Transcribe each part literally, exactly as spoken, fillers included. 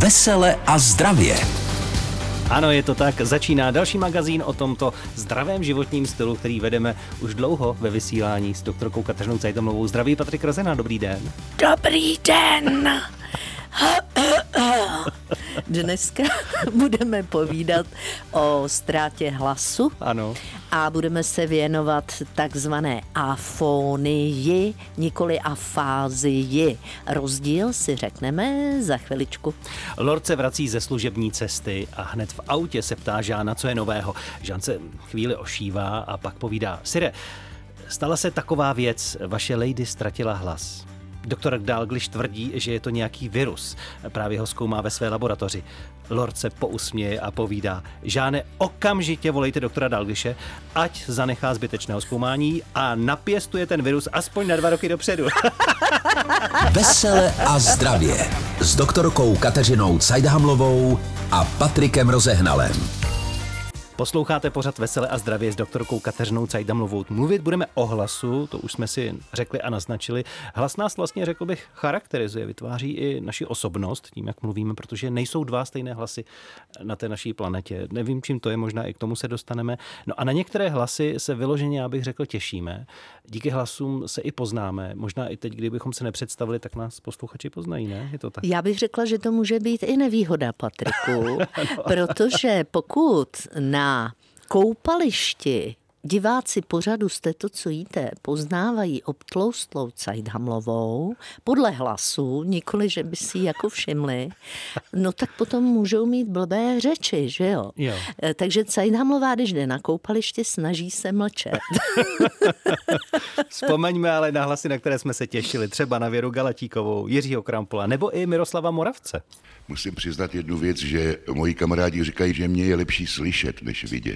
Vesele a zdravě. Ano, je to tak. Začíná další magazín o tomto zdravém životním stylu, který vedeme už dlouho ve vysílání s doktorkou Kateřinou Cajtamlovou. Zdraví Patrik Rozena, dobrý den. Dobrý den. Dneska budeme povídat o ztrátě hlasu. Ano. A budeme se věnovat takzvané afonii, nikoli afázii. Rozdíl si řekneme za chviličku. Lord se vrací ze služební cesty a hned v autě se ptá Žána, co je nového. Žán se chvíli ošívá a pak povídá: Sire, stala se taková věc, vaše lady ztratila hlas. Doktor Dalglish tvrdí, že je to nějaký virus. Právě ho zkoumá ve své laboratoři. Lord se pousměje a povídá: Žáne, okamžitě volejte doktora Dalglishe, ať zanechá zbytečného zkoumání a napěstuje ten virus aspoň na dva roky dopředu. Vesele a zdravě s doktorkou Kateřinou Cajtamlovou a Patrikem Rozehnalem. Posloucháte pořad Vesele a zdravě s doktorkou Kateřinou Cajtamlovou. Mluvit budeme o hlasu, to už jsme si řekli a naznačili. Hlas nás vlastně, řekl bych, charakterizuje, vytváří i naši osobnost tím, jak mluvíme, protože nejsou dva stejné hlasy na té naší planetě. Nevím, čím to je, možná i k tomu se dostaneme. No a na některé hlasy se vyloženě, já bych řekl, těšíme. Díky hlasům se i poznáme. Možná i teď, kdybychom se nepředstavili, tak nás posluchači poznají, ne? Je to tak? Já bych řekla, že to může být i nevýhoda, Patriku, no. Protože pokud na koupališti diváci pořadu Jste to, co jíte, poznávají obtloustlou Cajtamlovou podle hlasu, nikoli, že by si ji jako všimli, no tak potom můžou mít blbé řeči, že jo? Jo. Takže Cajtamlová, když jde na koupaliště, snaží se mlčet. Vzpomeňme ale na hlasy, na které jsme se těšili, třeba na Věru Galatíkovou, Jiřího Krampola nebo i Miroslava Moravce. Musím přiznat jednu věc, že moji kamarádi říkají, že mě je lepší slyšet, než vidět.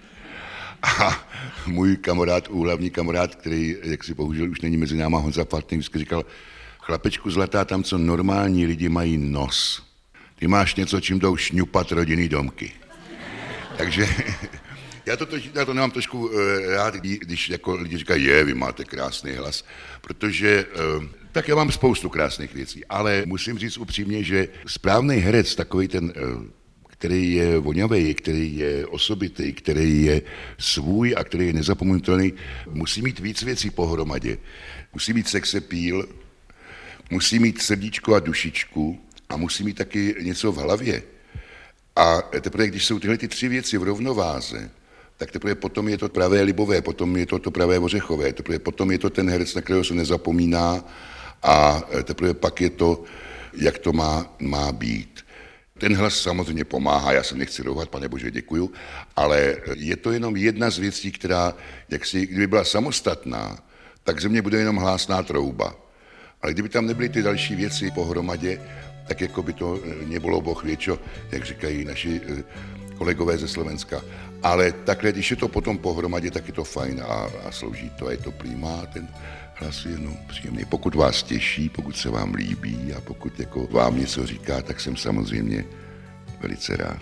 A můj kamarád, úhlavní kamarád, který, jak si bohužel už není mezi náma, Honza Faltný, vždycky říkal: chlapečku zlatá, tam, co normální lidi mají nos, ty máš něco, čím jdou šňupat rodinný domky. Takže já to, já to nemám trošku rád, když jako lidi říkají: je, vy máte krásný hlas, protože tak já mám spoustu krásných věcí, ale musím říct upřímně, že správný herec, takový ten, který je vonavý, který je osobitý, který je svůj a který je nezapomenutelný, musí mít víc věcí pohromadě. Musí mít sex appeal, musí mít srdíčko a dušičku a musí mít taky něco v hlavě. A teprve, když jsou tyhle ty tři věci v rovnováze, tak teprve potom je to pravé libové, potom je to to pravé ořechové, teprve potom je to ten herec, na kterého se nezapomíná, a teprve pak je to, jak to má, má být. Ten hlas samozřejmě pomáhá, já se nechci rouhat, pane bože, děkuju, ale je to jenom jedna z věcí, která, jak si, kdyby byla samostatná, tak ze mě bude jenom hlásná trouba. Ale kdyby tam nebyly ty další věci pohromadě, tak jako by to nebylo boh věčo, jak říkají naši kolegové ze Slovenska. Ale takhle, když je to potom pohromadě, tak je to fajn a, a slouží to a je to prýmá, ten hlas je no, příjemný. Pokud vás těší, pokud se vám líbí a pokud jako vám něco říká, tak jsem samozřejmě velice rád.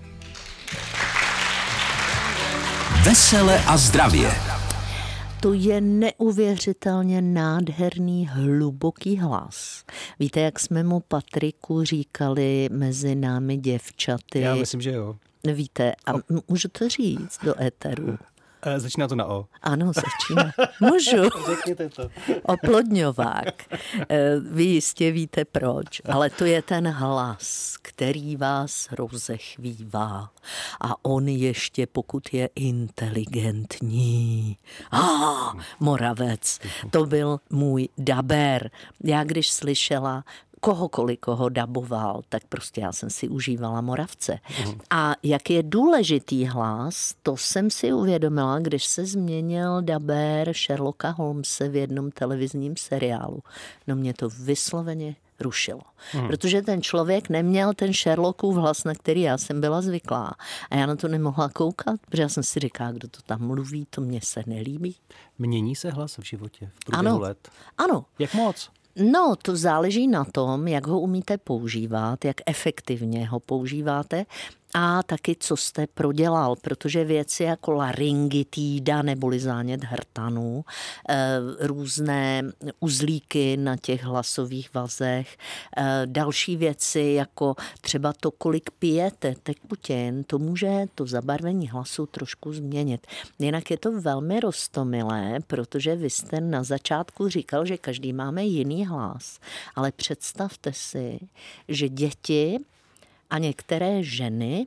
Vesele a zdravě. To je neuvěřitelně nádherný, hluboký hlas. Víte, jak jsme mu, Patriku, říkali mezi námi děvčaty? Já myslím, že jo. Víte, a můžu to říct do éteru? Začíná to na O. Ano, začíná. Můžu. Řekněte to. Oplodňovák. Vy jistě víte proč, ale to je ten hlas, který vás rozechvívá. A on ještě, pokud je inteligentní. Ah, Moravec, to byl můj dabér. Já když slyšela kohokoliv, koho daboval, tak prostě já jsem si užívala Moravce. Uhum. A jak je důležitý hlas, to jsem si uvědomila, když se změnil dabér Sherlocka Holmese v jednom televizním seriálu. No mě to vysloveně rušilo. Hmm. Protože ten člověk neměl ten Sherlockův hlas, na který já jsem byla zvyklá. A já na to nemohla koukat, protože já jsem si říkala, kdo to tam mluví, to mně se nelíbí. Mění se hlas v životě v průběhu ano. let? Ano. Jak moc? No, to záleží na tom, jak ho umíte používat, jak efektivně ho používáte a taky, co jste prodělal, protože věci jako laryngitída neboli zánět hrtanu, různé uzlíky na těch hlasových vazech, další věci jako třeba to, kolik pijete tekutin, to může to zabarvení hlasu trošku změnit. Jinak je to velmi roztomilé, protože vy jste na začátku říkal, že každý máme jiný hlas, ale představte si, že děti a některé ženy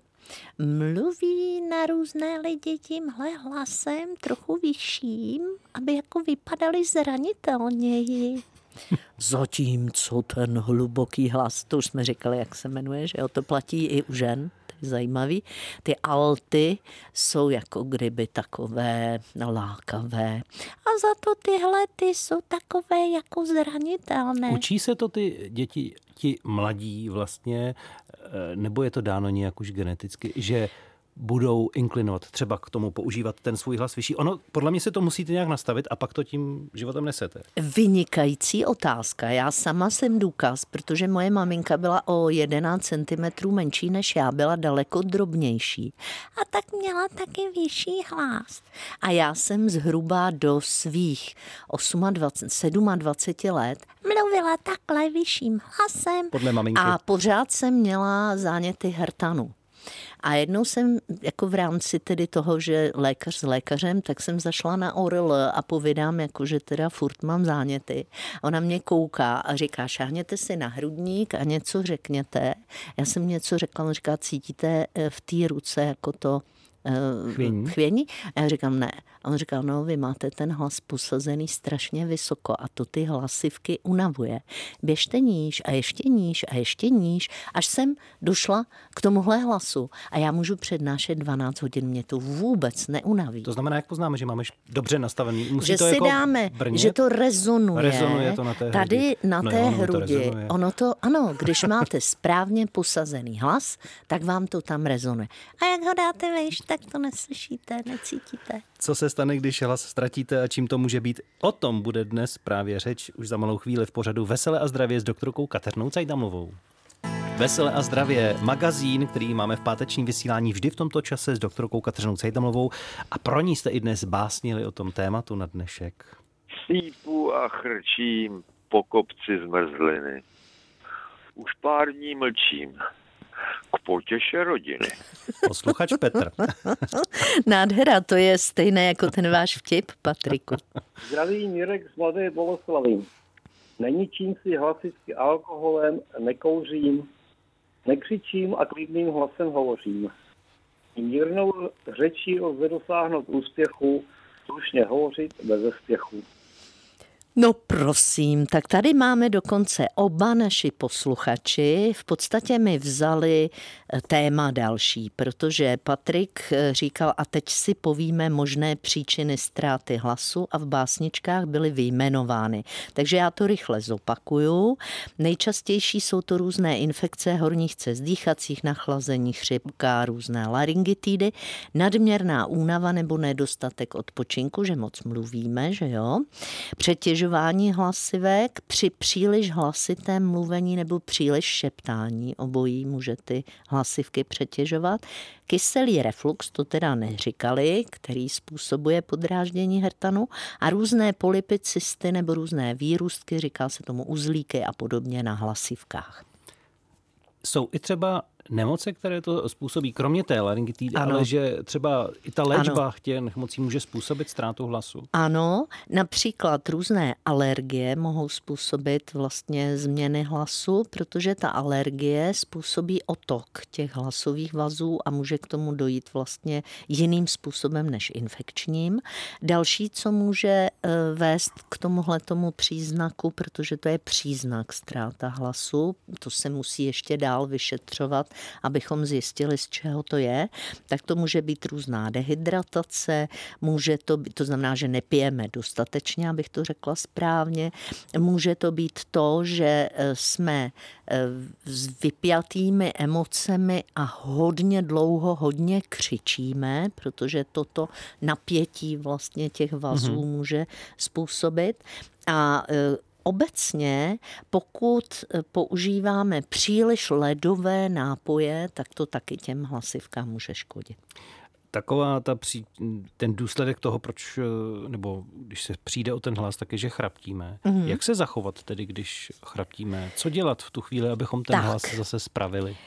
mluví na různé lidi tímhle hlasem trochu vyšším, aby jako vypadali zranitelněji. Zatímco ten hluboký hlas, to už jsme říkali, jak se jmenuje, že jo, to platí i u žen, to je zajímavý. Ty alty jsou jako kdyby takové lákavé. A za to tyhle ty jsou takové jako zranitelné. Učí se to ty děti, ti mladí vlastně, nebo je to dáno nějak už geneticky, že budou inklinovat třeba k tomu používat ten svůj hlas vyšší? Ono, podle mě se to musíte nějak nastavit a pak to tím životem nesete. Vynikající otázka. Já sama jsem důkaz, protože moje maminka byla o jedenáct centimetrů menší než já, byla daleko drobnější. A tak měla taky vyšší hlas. A já jsem zhruba do svých dvacet osm, dvacet sedm let mluvila takhle vyšším hlasem. Podle maminky. A pořád jsem měla záněty hrtanu. A jednou jsem, jako v rámci tedy toho, že lékař s lékařem, tak jsem zašla na O R L a povídám, jako, že teda furt mám záněty. Ona mě kouká a říká, šáhněte si na hrudník a něco řekněte. Já jsem něco řekla, on říká, cítíte v té ruce jako to chvění. chvění? A já říkám, ne. A on říkal, no, vy máte ten hlas posazený strašně vysoko a to ty hlasivky unavuje. Běžte níž a ještě níž a ještě níž, až jsem došla k tomuhle hlasu. A já můžu přednášet dvanáct hodin, mě to vůbec neunaví. To znamená, jak poznáme, že máme dobře nastavený. Musí že to si jako dáme, brnět? že to rezonuje. Rezonuje to na té Tady hrudi. na No té jo, ono to hrudi. rezonuje. Ono to, ano, když máte správně posazený hlas, tak vám to tam rezonuje. A jak ho dáte vejš, tak to neslyšíte, necítíte. Co se stane, když hlas ztratíte a čím to může být? O tom bude dnes právě řeč už za malou chvíli v pořadu Vesele a zdravě s doktorkou Kateřinou Cajdamlovou. Vesele a zdravě, magazín, který máme v pátečním vysílání vždy v tomto čase s doktorkou Kateřinou Cajdamlovou a pro ní jste i dnes básnili o tom tématu na dnešek. Sípu a chrčím po kopci zmrzliny. Už pár dní mlčím. K potěše rodiny. Posluchač Petr. Nádhera, to je stejné jako ten váš vtip, Patriku. Zdraví Mirek z Mladé Boleslavy. Neničím si hlasivky alkoholem, nekouřím, nekřičím a klidným hlasem hovořím. Mírnou řečí lze dosáhnout úspěchu, slušně hovořit bez spěchu. No prosím, tak tady máme dokonce oba naši posluchači. V podstatě mi vzali téma další, protože Patrik říkal, a teď si povíme možné příčiny ztráty hlasu a v básničkách byly vyjmenovány. Takže já to rychle zopakuju. Nejčastější jsou to různé infekce horních cest dýchacích, nachlazení, chřipka, různé laryngitidy, nadměrná únava nebo nedostatek odpočinku, že moc mluvíme, že jo? Přetěžování hlasivek při příliš hlasitém mluvení nebo příliš šeptání, obojí může ty hlasivky přetěžovat. Kyselý reflux, to teda neříkali, který způsobuje podráždění hrtanu a různé polypy, cysty nebo různé výrůstky, říká se tomu uzlíky a podobně na hlasivkách. Jsou i třeba nemoce, které to způsobí, kromě té laryngitidy, ale že třeba i ta léčba těch nemocí může způsobit ztrátu hlasu? Ano, například různé alergie mohou způsobit vlastně změny hlasu, protože ta alergie způsobí otok těch hlasových vazů a může k tomu dojít vlastně jiným způsobem než infekčním. Další, co může vést k tomuhletomu příznaku, protože to je příznak ztráta hlasu, to se musí ještě dál vyšetřovat, abychom zjistili, z čeho to je, tak to může být různá dehydratace, může to být, to znamená, že nepijeme dostatečně, abych to řekla správně, může to být to, že jsme s vypjatými emocemi a hodně dlouho, hodně křičíme, protože toto napětí vlastně těch vazů mm-hmm. může způsobit. A obecně, pokud používáme příliš ledové nápoje, tak to taky těm hlasivkám může škodit. Taková ta pří, ten důsledek toho, proč, nebo když se přijde o ten hlas, tak je, že chraptíme. Mm-hmm. Jak se zachovat tedy, když chraptíme? Co dělat v tu chvíli, abychom ten tak. hlas zase spravili?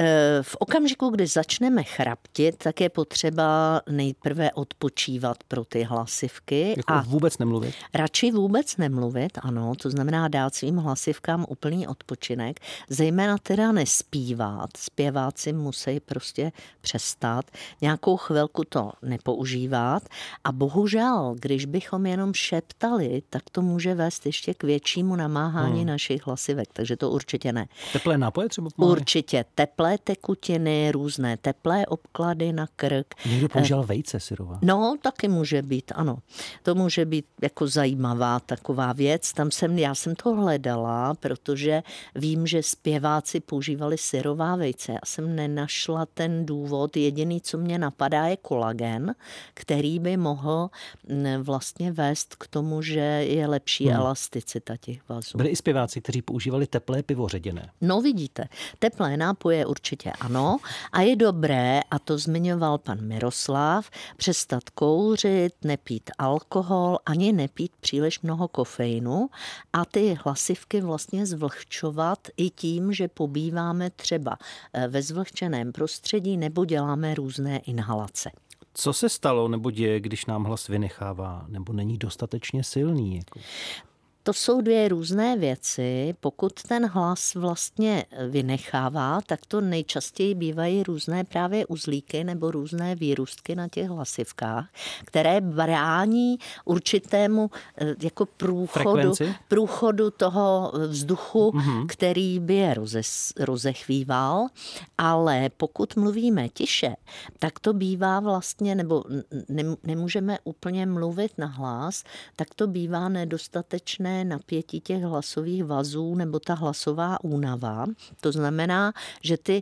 V okamžiku, kdy začneme chraptit, tak je potřeba nejprve odpočívat pro ty hlasivky. Jako a vůbec nemluvit? Radši vůbec nemluvit, ano, to znamená dát svým hlasivkám úplný odpočinek, zejména teda nespívat. Zpěváci musí prostě přestat, nějakou chvilku to nepoužívat a bohužel, když bychom jenom šeptali, tak to může vést ještě k většímu namáhání hmm. našich hlasivek, takže to určitě ne. Teplé nápoje třeba pomáhají? Určitě teplé tekutiny, různé teplé obklady na krk. Někdo používal vejce syrová. No, taky může být, ano. To může být jako zajímavá taková věc. Tam jsem, já jsem to hledala, protože vím, že zpěváci používali syrová vejce. Já jsem nenašla ten důvod. Jediný, co mě napadá, je kolagen, který by mohl vlastně vést k tomu, že je lepší hmm. elasticita těch vazů. Byli i zpěváci, kteří používali teplé pivo ředěné. No vidíte, teplé nápoje určitě ano a je dobré, a to zmiňoval pan Miroslav, přestat kouřit, nepít alkohol, ani nepít příliš mnoho kofeinu a ty hlasivky vlastně zvlhčovat i tím, že pobýváme třeba ve zvlhčeném prostředí nebo děláme různé inhalace. Co se stalo nebo děje, když nám hlas vynechává nebo není dostatečně silný? Jako? To jsou dvě různé věci. Pokud ten hlas vlastně vynechává, tak to nejčastěji bývají různé právě uzlíky nebo různé výrůstky na těch hlasivkách, které brání určitému jako průchodu, průchodu toho vzduchu, mm-hmm. který by je rozes, rozechvíval. Ale pokud mluvíme tiše, tak to bývá vlastně, nebo ne, nemůžeme úplně mluvit na hlas, tak to bývá nedostatečné napětí těch hlasových vazů nebo ta hlasová únava. To znamená, že ty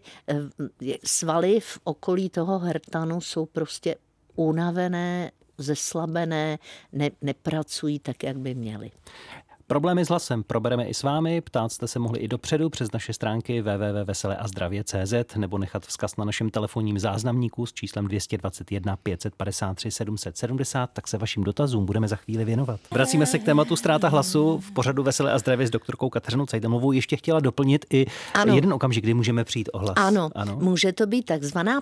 svaly v okolí toho hrtanu jsou prostě unavené, zeslabené, ne, nepracují tak, jak by měly. Problémy s hlasem probereme i s vámi, ptát jste se mohli i dopředu přes naše stránky w w w tečka vesele a zdravě tečka c z nebo nechat vzkaz na našem telefonním záznamníku s číslem dvě stě dvacet jedna pět set padesát tři sedm set sedmdesát, tak se vašim dotazům budeme za chvíli věnovat. Vracíme se k tématu ztráta hlasu v pořadu Veselé a zdravě s doktorkou Kateřinou Cajdamovou. Ještě chtěla doplnit i ano. jeden okamžik, kdy můžeme přijít o hlas. Ano, ano, může to být takzvaná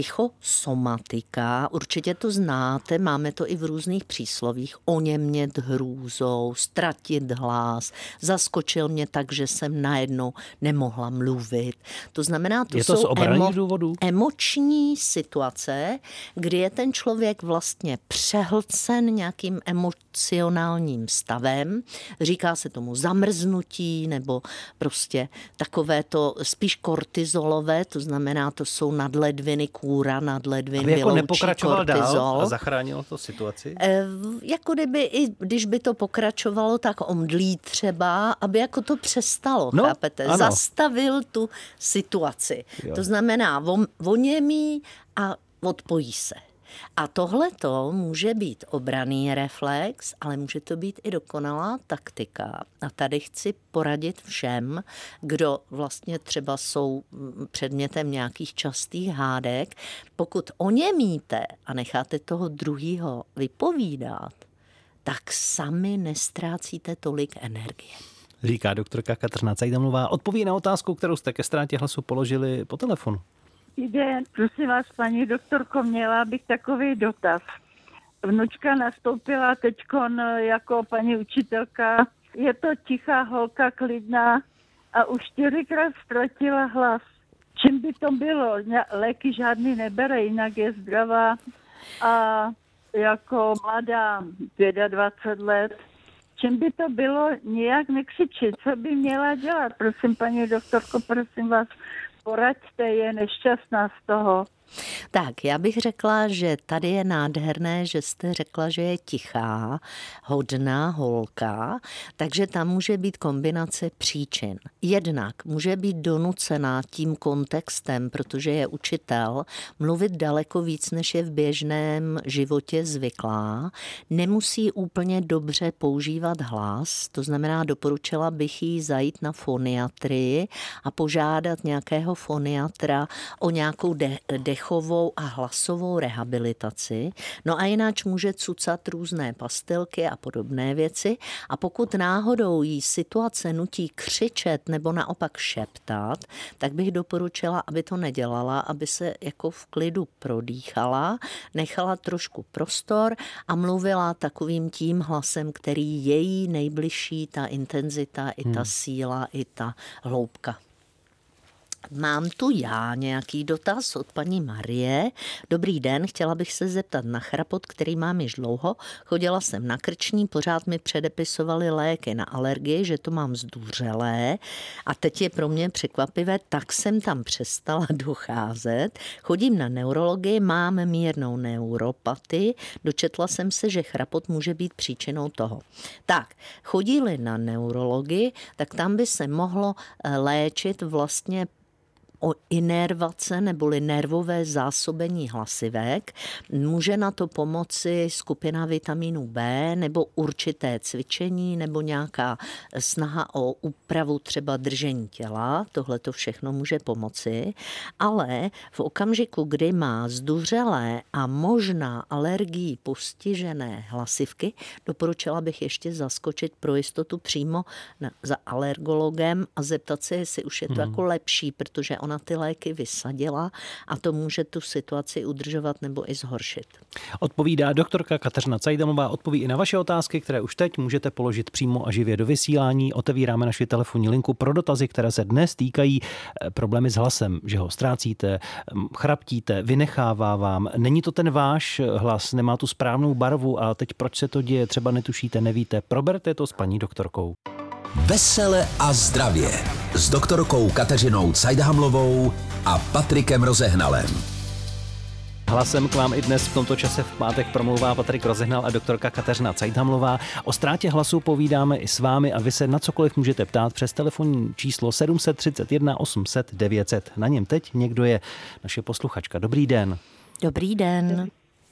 psychosomatika, určitě to znáte, máme to i v různých příslovích, oněmět hrůzou, ztratit hlas, zaskočil mě tak, že jsem najednou nemohla mluvit. To znamená, to, je to jsou emo- emoční situace, kdy je ten člověk vlastně přehlcen nějakým emocionálním stavem. Říká se tomu zamrznutí nebo prostě takové to spíš kortizolové, to znamená, to jsou nadledviny kůra, nadledvin vyloučí jako nepokračoval kortizol. Dál a zachránilo to situaci? E, jako kdyby, i když by to pokračovalo, tak omdlí třeba, aby jako to přestalo, no, chápete? Ano. Zastavil tu situaci. Jo. To znamená, voněmí a odpojí se. A tohleto může být obranný reflex, ale může to být i dokonalá taktika. A tady chci poradit všem, kdo vlastně třeba jsou předmětem nějakých častých hádek. Pokud oněmíte a necháte toho druhýho vypovídat, tak sami nestrácíte tolik energie. Říká doktorka Kateřina Cajdamová. Odpoví na otázku, kterou jste ke ztrátě hlasu položili po telefonu. Jde, prosím vás, paní doktorko, měla bych takový dotaz. Vnučka nastoupila teďkon jako paní učitelka. Je to tichá holka, klidná a už čtyřikrát ztratila hlas. Čím by to bylo? Léky žádný nebere, jinak je zdravá a jako mladá, dvacet pět let. Čím by to bylo, nijak nekřičit? Co by měla dělat? Prosím, paní doktorko, prosím vás, poraďte, je nešťastná z toho. Tak, já bych řekla, že tady je nádherné, že jste řekla, že je tichá, hodná holka, takže tam může být kombinace příčin. Jednak může být donucená tím kontextem, protože je učitel, mluvit daleko víc, než je v běžném životě zvyklá. Nemusí úplně dobře používat hlas, to znamená, doporučila bych jí zajít na foniatrii a požádat nějakého foniatra o nějakou de- dechovou a hlasovou rehabilitaci. No a jináč může cucat různé pastilky a podobné věci. A pokud náhodou jí situace nutí křičet nebo naopak šeptat, tak bych doporučila, aby to nedělala, aby se jako v klidu prodýchala, nechala trošku prostor a mluvila takovým tím hlasem, který je jí nejbližší, ta intenzita, i ta hmm. síla, i ta hloubka. Mám tu já nějaký dotaz od paní Marie. Dobrý den, chtěla bych se zeptat na chrapot, který mám již dlouho. Chodila jsem na krční, pořád mi předepisovali léky na alergii, že to mám zduřelé a teď je pro mě překvapivé, tak jsem tam přestala docházet. Chodím na neurologii, mám mírnou neuropatii, dočetla jsem se, že chrapot může být příčinou toho. Tak, chodí-li na neurologii, tak tam by se mohlo léčit vlastně o inervace neboli nervové zásobení hlasivek. Může na to pomoci skupina vitamínu B nebo určité cvičení nebo nějaká snaha o úpravu třeba držení těla. Tohle to všechno může pomoci. Ale v okamžiku, kdy má zduřelé a možná alergií postižené hlasivky, doporučila bych ještě zaskočit pro jistotu přímo na, za alergologem a zeptat se, jestli už je to hmm. jako lepší, protože ona ty léky vysadila a to může tu situaci udržovat nebo i zhoršit. Odpovídá doktorka Kateřina Cajdamová, odpoví i na vaše otázky, které už teď můžete položit přímo a živě do vysílání. Otevíráme naši telefonní linku pro dotazy, které se dnes týkají problémy s hlasem, že ho ztrácíte, chraptíte, vynechává vám. Není to ten váš hlas, nemá tu správnou barvu a teď proč se to děje, třeba netušíte, nevíte. Proberte to s paní doktorkou. Vesele a zdravě s doktorkou Kateřinou Cajdahamlovou a Patrikem Rozehnalem. Hlasem k vám i dnes v tomto čase v pátek promlouvá Patrik Rozehnal a doktorka Kateřina Cajdahamlová. O ztrátě hlasu povídáme i s vámi a vy se na cokoliv můžete ptát přes telefonní číslo sedm set třicet jedna osm set devět set. Na něm teď někdo je, naše posluchačka. Dobrý den. Dobrý den.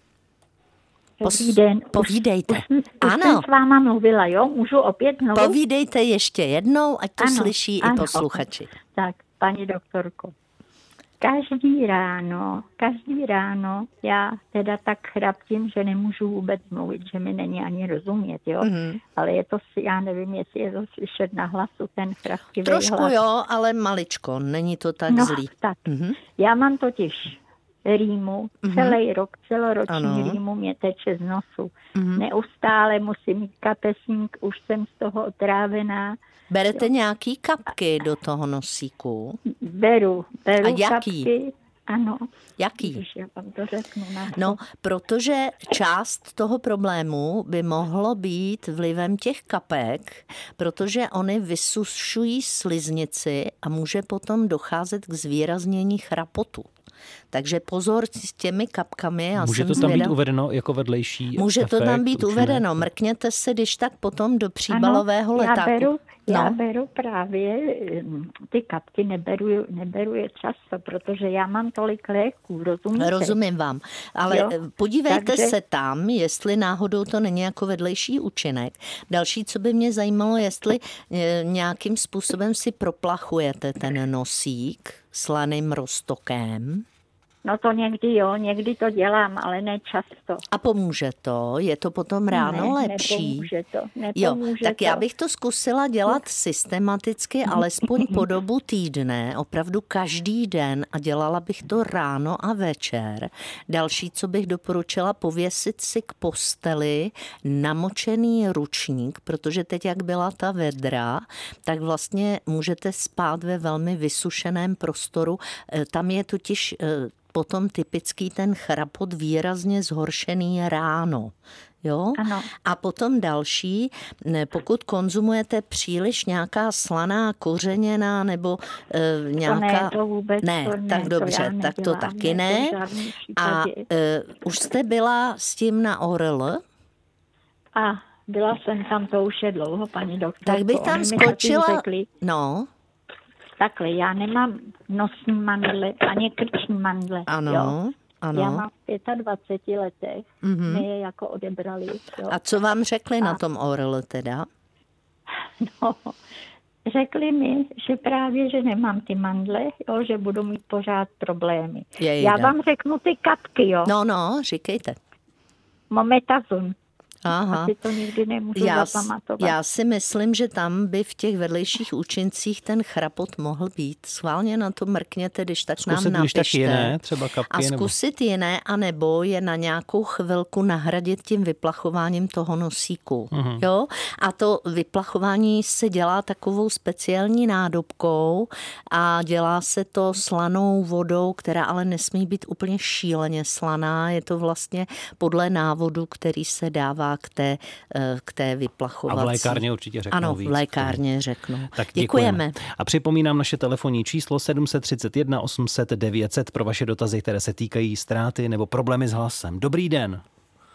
Dobrý den. Povídejte. Už, už ano. jsem s váma mluvila, jo? Můžu opět znovu? Povídejte ještě jednou, ať to ano, slyší ano, i posluchači. Tak, paní doktorko. Každý ráno, každý ráno já teda tak chraptím, že nemůžu vůbec mluvit, že mi není ani rozumět, jo? Mm. Ale je to, já nevím, jestli je to slyšet na hlasu, ten chraptivý Trošku hlas. jo, ale maličko, není to tak no, zlý. tak. Mm-hmm. Já mám totiž rýmu, mm-hmm. celý rok, celoroční ano. rýmu mě teče z nosu. Mm-hmm. Neustále musím mít kapesník, už jsem z toho otrávená. Berete jo. nějaký kapky do toho nosíku? Beru, beru A jaký? kapky. Ano. Jaký? Když já vám to řeknu. No, protože část toho problému by mohlo být vlivem těch kapek, protože oni vysušují sliznici a může potom docházet k zvýraznění chrapotu. Takže pozor s těmi kapkami. Já Může jsem to tam zvědav... být uvedeno jako vedlejší Může efekt, to tam být určitě. uvedeno. Mrkněte se, když tak potom do příbalového ano, letáku. Já beru, no. já beru právě ty kapky, neberu, neberu je často, protože já mám tolik léků, rozumíte? Rozumím vám, ale jo? podívejte Takže... se tam, jestli náhodou to není jako vedlejší účinek. Další, co by mě zajímalo, jestli nějakým způsobem si proplachujete ten nosík slaným roztokem. No to někdy jo, někdy to dělám, ale ne často. A pomůže to? Je to potom ráno ne, lepší? Nepomůže to, nepomůže jo, tak to. já bych to zkusila dělat systematicky, alespoň po dobu týdne, opravdu každý den a dělala bych to ráno a večer. Další, co bych doporučila, pověsit si k posteli namočený ručník, protože teď, jak byla ta vedra, tak vlastně můžete spát ve velmi vysušeném prostoru. Tam je totiž potom typický ten chrapot výrazně zhoršený ráno. Jo? Ano. A potom další, pokud konzumujete příliš nějaká slaná kořeněná nebo e, nějaká... To ne, to vůbec ne, to ne, tak dobře, to tak to taky ne. A e, už jste byla s tím na O R L? A byla jsem tam, to už je dlouho, paní doktorko. Tak by tam skočila... Řekli, no. Takhle, já nemám nosní mandle, ani krční mandle. Ano. Jo? Ano. Já mám v dvaceti pěti letech, mm-hmm. my je jako odebrali. Jo. A co vám řekli a... na tom O R L teda? No, řekli mi, že právě, že nemám ty mandle, jo, že budu mít pořád problémy. Jejda. Já vám řeknu ty kapky, jo. No, no, říkejte. Mometazon. Aha. Asi to nikdy nemůžu já, zapamatovat. Já si myslím, že tam by v těch vedlejších účincích ten chrapot mohl být. Schválně na to mrkněte, když tak zkusit, nám napište. Zkusit jiné, třeba kapky. A zkusit nebo... jiné, anebo je na nějakou chvilku nahradit tím vyplachováním toho nosíku. Uh-huh. Jo? A to vyplachování se dělá takovou speciální nádobkou a dělá se to slanou vodou, která ale nesmí být úplně šíleně slaná. Je to vlastně podle návodu, který se dává k té, k té vyplachovací. A v lékárně určitě řeknou ano, víc. Ano, v lékárně řeknou. Tak děkujeme. děkujeme. A připomínám naše telefonní číslo sedm set třicet jedna osm set devět set pro vaše dotazy, které se týkají ztráty nebo problémy s hlasem. Dobrý den.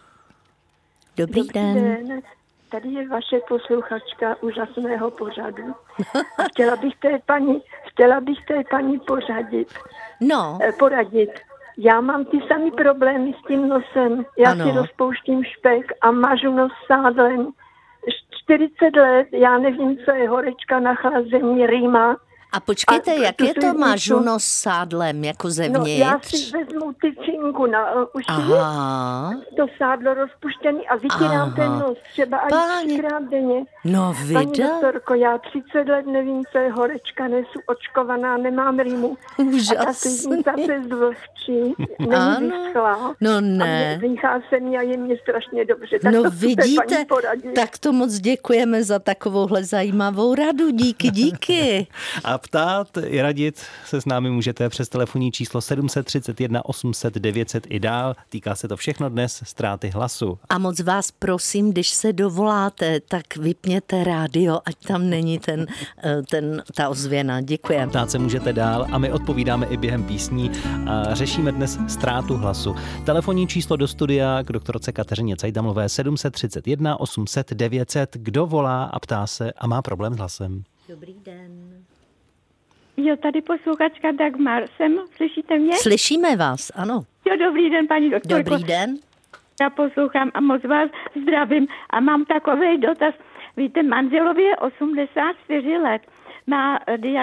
Dobrý, Dobrý den. den. Tady je vaše posluchačka úžasného pořadu. A chtěla bych té paní, chtěla bych té paní pořadit. No. Poradit. Já mám ty samý problémy s tím nosem. Já ano. si rozpouštím špek a mažu nos sádlem. čtyřicet let, já nevím, co je horečka, nachlazení, rýma. A počkejte, a jak je to mažu nos sádlem, jako zevnitř? No, já si vezmu tyčinku na uši, to sádlo rozpuštěný a vytírám ten nos, třeba až třikrát denně. No vida. Paní doktorko, já třicet let nevím, co je horečka, nejsou očkovaná, nemám rýmu. Úžasný. A ta sliznica se zvlhčí, není vyschlá. No ne. A dýchá se mi a je mě strašně dobře. Tak no to vidíte, tak to moc děkujeme za takovouhle zajímavou radu. Díky, díky. A ptát i radit se s námi můžete přes telefonní číslo sedm set třicet jedna osm set devět set i dál. Týká se to všechno dnes ztráty hlasu. A moc vás prosím, když se dovoláte, tak vypněte rádio, ať tam není ten, ten, ta ozvěna. Děkujeme. Ptát se můžete dál a my odpovídáme i během písní. A řešíme dnes ztrátu hlasu. Telefonní číslo do studia k doktorce Kateřině Cajdamlové sedm set třicet jedna osm set devět set. Kdo volá a ptá se a má problém s hlasem? Dobrý den. Jo, tady posluchačka Dagmar. Jsem, slyšíte mě? Slyšíme vás, ano. Jo, dobrý den, paní doktorko. Dobrý den. Já poslouchám a moc vás zdravím a mám takový dotaz. Víte, manželovi je osmdesát čtyři let. Má,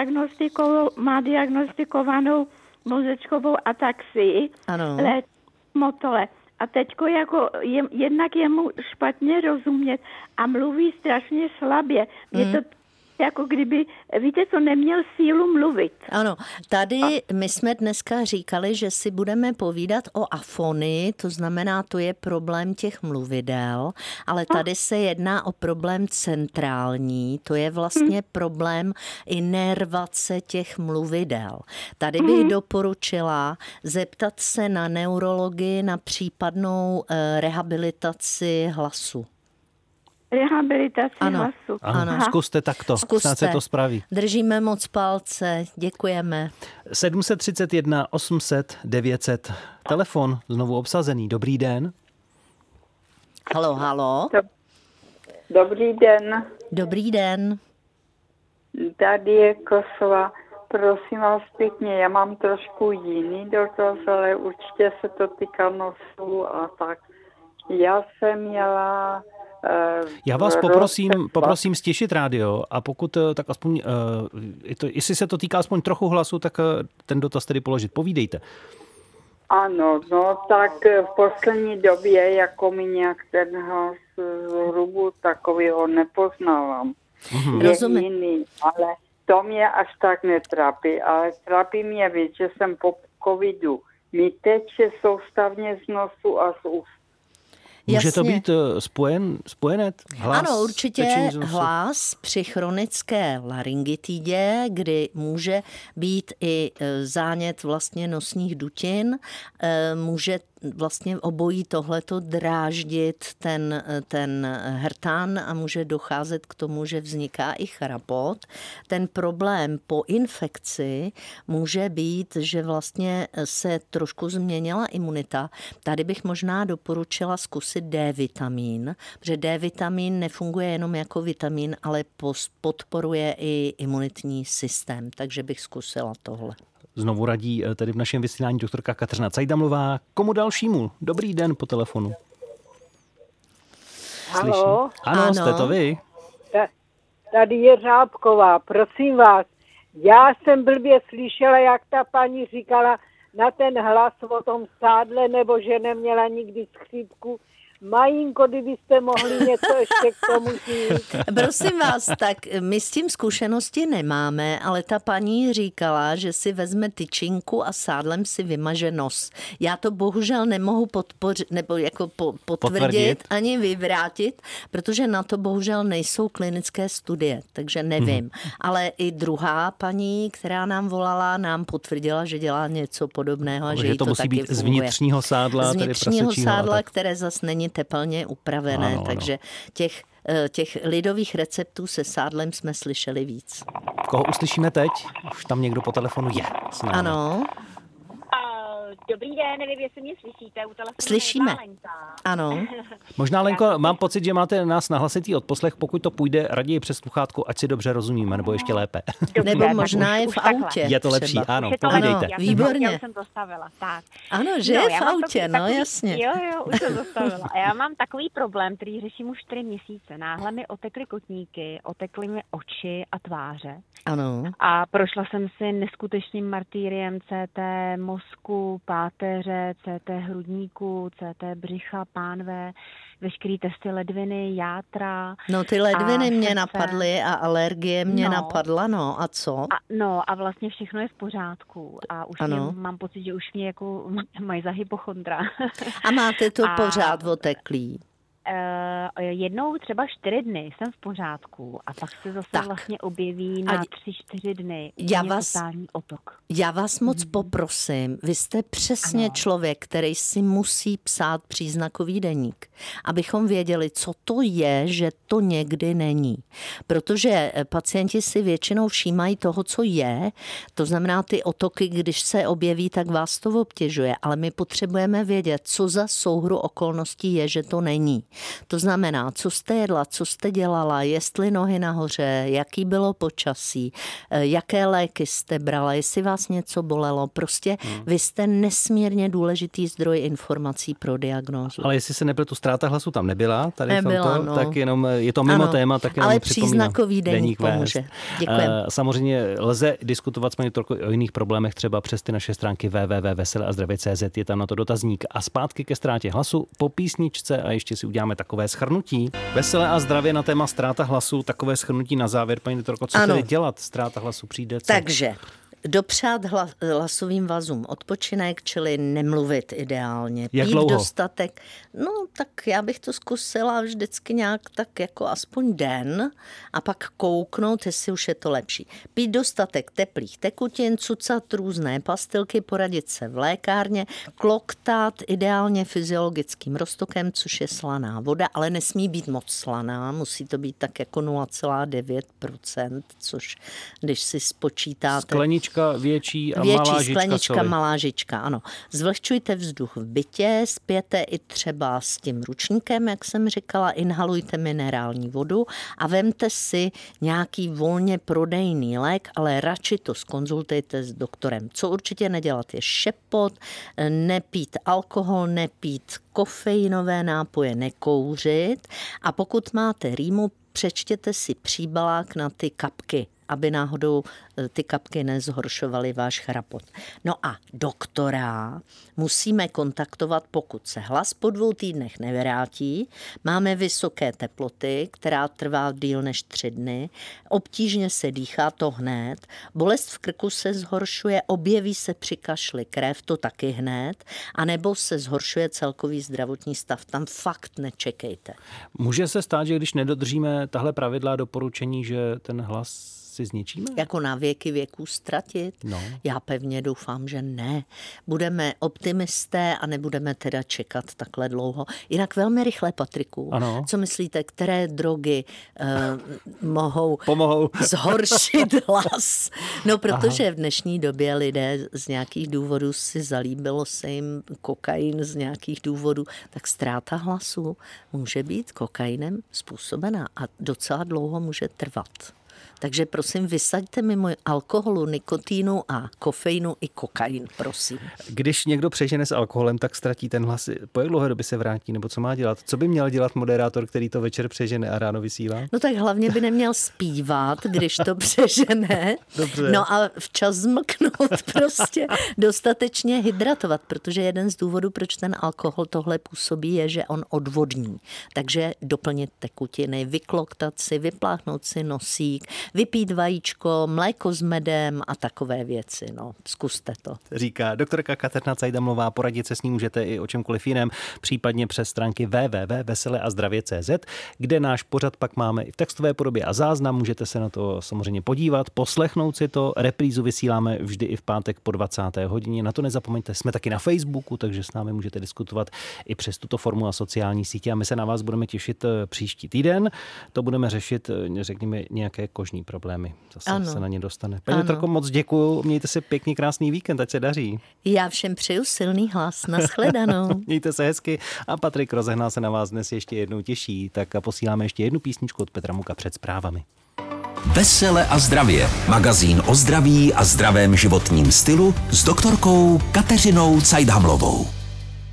má diagnostikovanou mozečkovou ataxii. Ano. Let motole. A teďko jako je, jednak je mu špatně rozumět a mluví strašně slabě. Je mm. to jako kdyby, víte co, neměl sílu mluvit. Ano, tady my jsme dneska říkali, že si budeme povídat o afonii, to znamená, to je problém těch mluvidel, ale tady se jedná o problém centrální, to je vlastně problém inervace těch mluvidel. Tady bych doporučila zeptat se na neurologii na případnou rehabilitaci hlasu. Rehabilitaci ano. hlasu. Ano, ano. Zkuste takto, snad se to spraví. Držíme moc palce, děkujeme. sedm set třicet jedna osm set devět set, telefon znovu obsazený. Dobrý den. Halo, halo. Dobrý den. Dobrý den. Tady je Kosova. Prosím vás pěkně, já mám trošku jiný dotaz, ale určitě se to týká nosu a tak. Já jsem měla... Já vás poprosím, poprosím stišit rádio a pokud tak aspoň, jestli se to týká aspoň trochu hlasu, tak ten dotaz tedy položit. Povídejte. Ano, no tak v poslední době jako mi nějak ten hlas zhrubu takovýho nepoznávám. Mm-hmm. Je Rozumím. jiný, ale to mě až tak netrápí, ale trápí mě víc, že jsem po covidu mi teče soustavně z nosu a z úst. Může to být spojen, spojené? Hlas, ano, určitě hlas při chronické laryngitidě, kdy může být i zánět vlastně nosních dutin, může vlastně obojí tohleto dráždit ten, ten hrtán a může docházet k tomu, že vzniká i chrapot. Ten problém po infekci může být, že vlastně se trošku změnila imunita. Tady bych možná doporučila zkusit D-vitamin, protože D-vitamin nefunguje jenom jako vitamin, ale podporuje i imunitní systém, takže bych zkusila tohle. Znovu radí tedy v našem vysílání doktorka Kateřina Cajdamlová. Komu dalšímu? Dobrý den po telefonu. Halo? Ano, ano, jste to vy. Tady je Řábková, prosím vás. Já jsem blbě slyšela, jak ta paní říkala na ten hlas o tom sádle, nebo že neměla nikdy skřípku. Majinko, kdybyste mohli něco ještě k tomu říct. Prosím vás, tak my s tím zkušenosti nemáme, ale ta paní říkala, že si vezme tyčinku a sádlem si vymaže nos. Já to bohužel nemohu podpořit, nebo jako po, potvrdit, potvrdit ani vyvrátit, protože na to bohužel nejsou klinické studie, takže nevím. Hmm. Ale i druhá paní, která nám volala, nám potvrdila, že dělá něco podobného a že, že jí to, to musí taky být funguje. Z vnitřního sádla, z vnitřního sádla, které zase není tepelně upravené, ano, takže ano. Těch, těch lidových receptů se sádlem jsme slyšeli víc. Koho uslyšíme teď? Už tam někdo po telefonu je. Ano. Dobrý den, nevím, jestli mě slyšíte. U telefonu slyšíme. Ano. Možná, Lenko, mám pocit, že máte nás na hlasitý odposlech, pokud to půjde raději přes sluchátku, ať si dobře rozumíme, nebo ještě lépe. Dobře, nebo možná je v autě. Je to lepší, třeba. Ano, to povídejte. Já výborně. Já jsem zastavila, tak. Ano, že no, je v autě, takový, no jasně. Jo, jo, už jsem zastavila. A já mám takový problém, který řeším už čtyři měsíce. Náhle mi otekly kotníky, otekly mi oči a tváře. Ano. A prošla jsem si neskutečným martýriem C T mozku, páteře, C T hrudníku, C T břicha, pánve, veškerý testy ledviny, játra. No ty ledviny mě srdce. napadly a alergie mě no. napadla, no a co? A, no a vlastně všechno je v pořádku a už mě, mám pocit, že už mě jako mají za hypochondra. A máte to a, pořád oteklý? Uh, jednou třeba čtyři dny jsem v pořádku a pak se zase tak. vlastně objeví na tři, čtyři dny já vás, totální otok. Já vás moc mm. poprosím, vy jste přesně ano. člověk, který si musí psát příznakový deník, abychom věděli, co to je, že to někdy není. Protože pacienti si většinou všímají toho, co je, to znamená ty otoky, když se objeví, tak vás to obtěžuje, ale my potřebujeme vědět, co za souhru okolností je, že to není. To znamená, co jste jedla, co jste dělala, jestli nohy nahoře, jaký bylo počasí, jaké léky jste brala, jestli vás něco bolelo. Prostě hmm. vy jste nesmírně důležitý zdroj informací pro diagnózu. Ale jestli se nepletu, ztráta hlasu tam nebyla, tady nebyla, v tomto, no. tak jenom je to mimo ano, téma, tak jenom ale příznakový deník pomůže. Děkujeme. Samozřejmě lze diskutovat s paní doktorkou o jiných problémech, třeba přes ty naše stránky w w w tečka vesele a zdravě tečka cé zet, je tam na to dotazník. A zpátky ke ztrátě hlasu po písničce a ještě si uděláme takové shrnutí. Veselé a zdravě na téma ztráta hlasu, takové shrnutí na závěr, paní doktorko, co ano. tedy dělat? Ztráta hlasu přijde. Co? Takže dopřát hlasovým vazům odpočinek, čili nemluvit ideálně. Jak Pít dlouho? dostatek. No, tak já bych to zkusila vždycky nějak tak jako aspoň den a pak kouknout, jestli už je to lepší. Pít dostatek teplých tekutin, cucat různé pastilky, poradit se v lékárně, kloktat ideálně fyziologickým roztokem, což je slaná voda, ale nesmí být moc slaná, musí to být tak jako nula celá devět procent, což když si spočítáte... Sklenička větší a větší malá žička sklenička, soli. malá žička, ano. Zvlhčujte vzduch v bytě, spěte i třeba s tím ručníkem, jak jsem říkala, inhalujte minerální vodu a vemte si nějaký volně prodejný lék, ale radši to zkonzultujte s doktorem. Co určitě nedělat je šepot, nepít alkohol, nepít kofeinové nápoje, nekouřit a pokud máte rýmu, přečtěte si příbalák na ty kapky aby náhodou ty kapky nezhoršovaly váš chrapot. No a doktora musíme kontaktovat, pokud se hlas po dvou týdnech nevrátí, máme vysoké teploty, která trvá díl než tři dny, obtížně se dýchá, to hned, bolest v krku se zhoršuje, objeví se při kašli krev, to taky hned, anebo se zhoršuje celkový zdravotní stav. Tam fakt nečekejte. Může se stát, že když nedodržíme tahle pravidla a doporučení, že ten hlas si zničíme? Jako na věky věků ztratit? No. Já pevně doufám, že ne. Budeme optimisté a nebudeme teda čekat takhle dlouho. Jinak velmi rychle, Patriku. Ano. Co myslíte, které drogy uh, mohou Pomohou. zhoršit hlas? No, protože Aha. v dnešní době lidé z nějakých důvodů si zalíbilo se jim kokain z nějakých důvodů, tak ztráta hlasu může být kokainem způsobená a docela dlouho může trvat. Takže prosím, vysaďte mimo alkoholu, nikotínu a kofeinu i kokain, prosím. Když někdo přežene s alkoholem, tak ztratí ten hlas. Po jak dlouhé době se vrátí, nebo co má dělat? Co by měl dělat moderátor, který to večer přežene a ráno vysílá? No tak hlavně by neměl zpívat, když to přežene. Dobře. No a včas zmlknout, prostě dostatečně hydratovat, protože jeden z důvodů, proč ten alkohol tohle působí, je, že on odvodní. Takže doplnit tekutiny, vykloktat si, vypláchnout si nosík, vypít vajíčko, mléko s medem a takové věci. No, zkuste to. Říká doktorka Kateřina Cajdamlová, poradit se s ní můžete i o čemkoliv jiném, případně přes stránky w w w tečka vesele a zdravě tečka cz, kde náš pořad pak máme i v textové podobě a záznam. Můžete se na to samozřejmě podívat, poslechnout si to. Reprízu vysíláme vždy i v pátek po dvacáté hodině. Na to nezapomeňte, jsme taky na Facebooku, takže s námi můžete diskutovat i přes tuto formu a sociální sítě a my se na vás budeme těšit příští týden. To budeme řešit, řekněme, nějaké kožní problémy. Zase ano. se na ně dostane. Paní doktorko, moc děkuju. Mějte si pěkný, krásný víkend, ať se daří. Já všem přeju silný hlas. Nashledanou. Mějte se hezky a Patrik Rozehnal se na vás dnes ještě jednou těší. Tak a posíláme ještě jednu písničku od Petra Muka před zprávami. Vesele a zdravě. Magazín o zdraví a zdravém životním stylu s doktorkou Kateřinou Cajdhamlovou.